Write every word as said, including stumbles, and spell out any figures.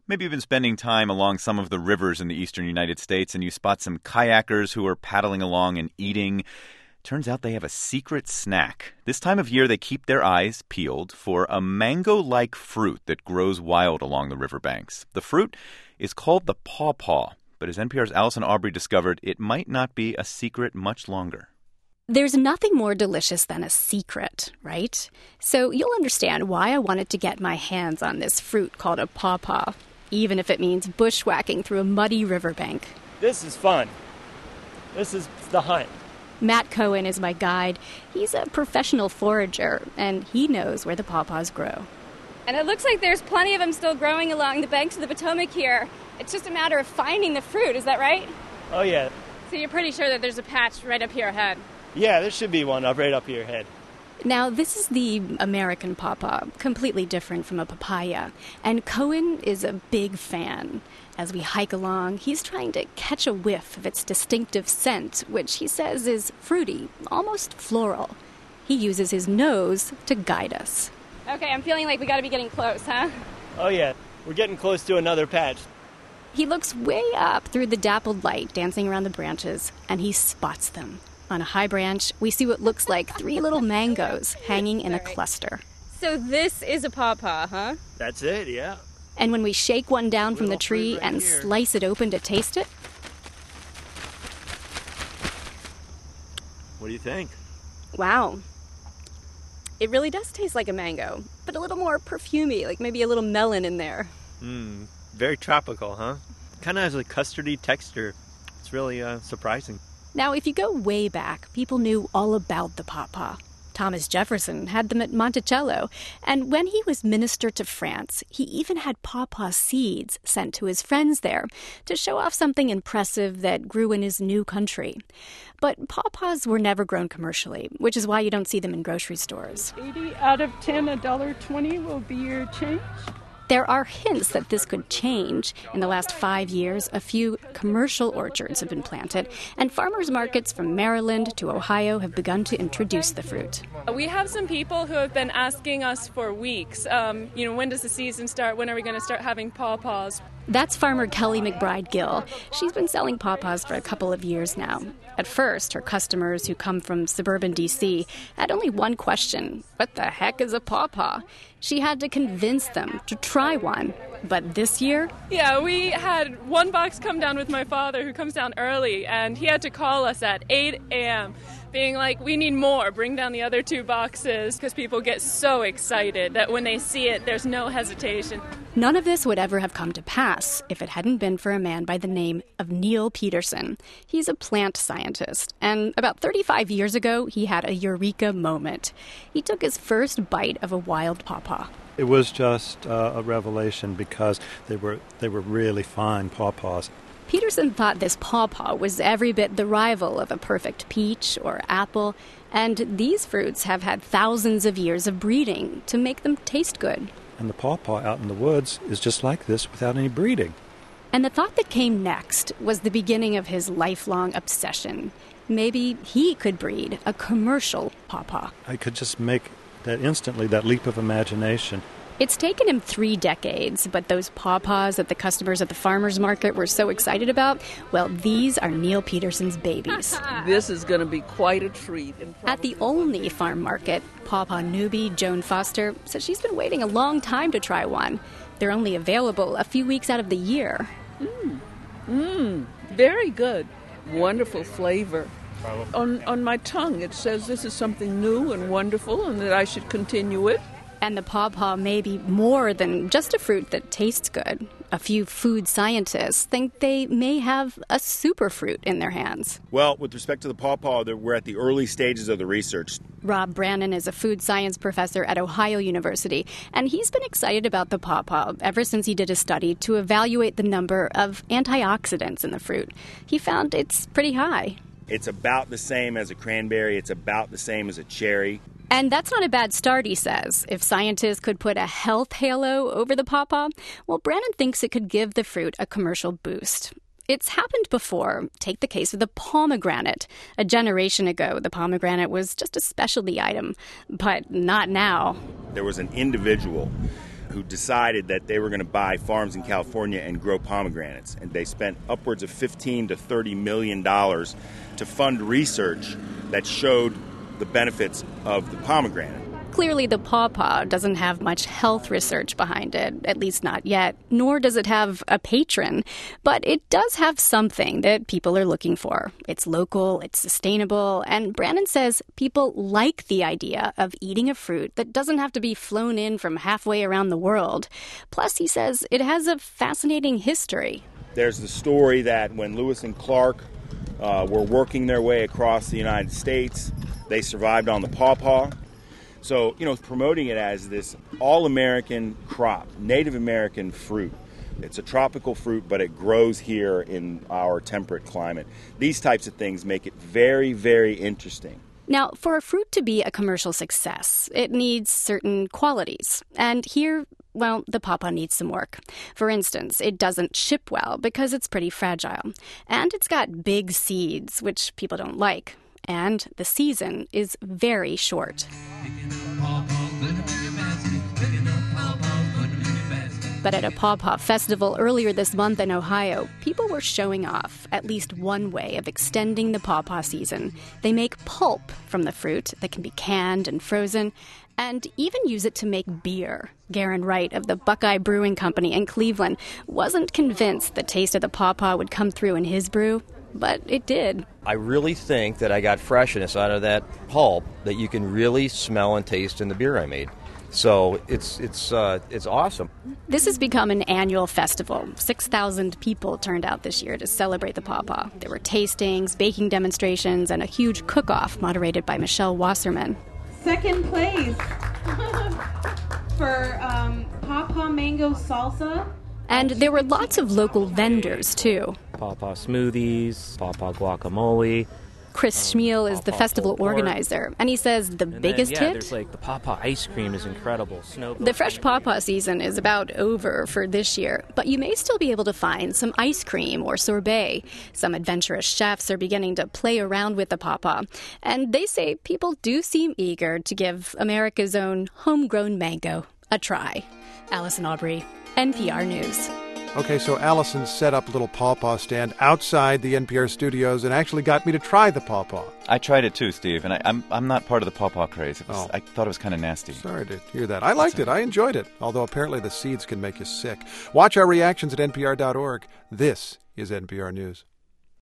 Maybe you've been spending time along some of the rivers in the eastern United States and you spot some kayakers who are paddling along and eating. Turns out they have a secret snack. This time of year, they keep their eyes peeled for a mango-like fruit that grows wild along the riverbanks. The fruit is called the pawpaw, but as N P R's Allison Aubrey discovered, it might not be a secret much longer. There's nothing more delicious than a secret, right? So you'll understand why I wanted to get my hands on this fruit called a pawpaw, even if it means bushwhacking through a muddy riverbank. This is fun. This is the hunt. Matt Cohen is my guide. He's a professional forager, and he knows where the pawpaws grow. And it looks like there's plenty of them still growing along the banks of the Potomac here. It's just a matter of finding the fruit, is that right? Oh, yeah. So you're pretty sure that there's a patch right up here ahead? Yeah, there should be one up right up here ahead. Now, this is the American pawpaw, completely different from a papaya. And Cohen is a big fan. As we hike along, he's trying to catch a whiff of its distinctive scent, which he says is fruity, almost floral. He uses his nose to guide us. Okay, I'm feeling like we gotta be getting close, huh? Oh, yeah. We're getting close to another patch. He looks way up through the dappled light dancing around the branches, and he spots them. On a high branch, we see what looks like three little mangoes hanging in a cluster. So this is a pawpaw, huh? That's it, yeah. And when we shake one down from the tree right and here. slice it open to taste it... What do you think? Wow. It really does taste like a mango, but a little more perfumey, like maybe a little melon in there. Mmm, very tropical, huh? Kind of has a custardy texture. It's really uh, surprising. Now, if you go way back, people knew all about the pawpaw. Thomas Jefferson had them at Monticello, and when he was minister to France, he even had pawpaw seeds sent to his friends there to show off something impressive that grew in his new country. But pawpaws were never grown commercially, which is why you don't see them in grocery stores. eighty out of ten, one dollar twenty will be your change. There are hints that this could change. In the last five years, a few commercial orchards have been planted, and farmers markets from Maryland to Ohio have begun to introduce the fruit. We have some people who have been asking us for weeks, um, you know, when does the season start? When are we going to start having pawpaws? That's farmer Kelly McBride Gill. She's been selling pawpaws for a couple of years now. At first, her customers who come from suburban D C had only one question: what the heck is a pawpaw? She had to convince them to try one. But this year... Yeah, we had one box come down with my father, who comes down early, and he had to call us at eight a.m., being like, we need more, bring down the other two boxes, because people get so excited that when they see it, there's no hesitation. None of this would ever have come to pass if it hadn't been for a man by the name of Neil Peterson. He's a plant scientist, and about thirty-five years ago, he had a eureka moment. He took his first bite of a wild pawpaw. It was just uh, a revelation because they were they were really fine pawpaws. Peterson thought this pawpaw was every bit the rival of a perfect peach or apple, and these fruits have had thousands of years of breeding to make them taste good. And the pawpaw out in the woods is just like this without any breeding. And the thought that came next was the beginning of his lifelong obsession. Maybe he could breed a commercial pawpaw. I could just make that instantly, that leap of imagination. It's taken him three decades, but those pawpaws that the customers at the farmer's market were so excited about, well, these are Neil Peterson's babies. This is going to be quite a treat. At the only farm market, pawpaw newbie Joan Foster says she's been waiting a long time to try one. They're only available a few weeks out of the year. Mmm, mmm, very good. Wonderful flavor. On, on my tongue, it says this is something new and wonderful and that I should continue it. And the pawpaw may be more than just a fruit that tastes good. A few food scientists think they may have a superfruit in their hands. Well, with respect to the pawpaw, we're at the early stages of the research. Rob Brannon is a food science professor at Ohio University, and he's been excited about the pawpaw ever since he did a study to evaluate the number of antioxidants in the fruit. He found it's pretty high. It's about the same as a cranberry. It's about the same as a cherry. And that's not a bad start, he says. If scientists could put a health halo over the pawpaw, well, Brannon thinks it could give the fruit a commercial boost. It's happened before. Take the case of the pomegranate. A generation ago, the pomegranate was just a specialty item, but not now. There was an individual who who decided that they were going to buy farms in California and grow pomegranates. And they spent upwards of fifteen to thirty million dollars to fund research that showed the benefits of the pomegranate. Clearly, the pawpaw doesn't have much health research behind it, at least not yet, nor does it have a patron. But it does have something that people are looking for. It's local, it's sustainable, and Brandon says people like the idea of eating a fruit that doesn't have to be flown in from halfway around the world. Plus, he says it has a fascinating history. There's the story that when Lewis and Clark uh, were working their way across the United States, they survived on the pawpaw. So, you know, promoting it as this all-American crop, Native American fruit. It's a tropical fruit, but it grows here in our temperate climate. These types of things make it very, very interesting. Now, for a fruit to be a commercial success, it needs certain qualities. And here, well, the pawpaw needs some work. For instance, it doesn't ship well because it's pretty fragile. And it's got big seeds, which people don't like. And the season is very short. But at a pawpaw festival earlier this month in Ohio, people were showing off at least one way of extending the pawpaw season. They make pulp from the fruit that can be canned and frozen, and even use it to make beer. Garen Wright of the Buckeye Brewing Company in Cleveland wasn't convinced the taste of the pawpaw would come through in his brew, but it did. I really think that I got freshness out of that pulp that you can really smell and taste in the beer I made. So it's it's uh, it's awesome. This has become an annual festival. six thousand people turned out this year to celebrate the pawpaw. There were tastings, baking demonstrations, and a huge cook-off moderated by Michelle Wasserman. Second place for um, pawpaw mango salsa. And there were lots of local vendors, too. Pawpaw smoothies, pawpaw guacamole. Chris Schmiel is the festival organizer, and he says the and biggest then, yeah, hit? There's like the pawpaw ice cream is incredible. Snow the fresh pawpaw season is about over for this year, but you may still be able to find some ice cream or sorbet. Some adventurous chefs are beginning to play around with the pawpaw, and they say people do seem eager to give America's own homegrown mango a try. Allison Aubrey, N P R News. Okay, so Allison set up a little pawpaw stand outside the N P R studios and actually got me to try the pawpaw. I tried it too, Steve, and I, I'm I'm not part of the pawpaw craze. It was, Oh. I thought it was kind of nasty. Sorry to hear that. I liked it. I enjoyed it, although apparently the seeds can make you sick. Watch our reactions at N P R dot org. This is N P R News.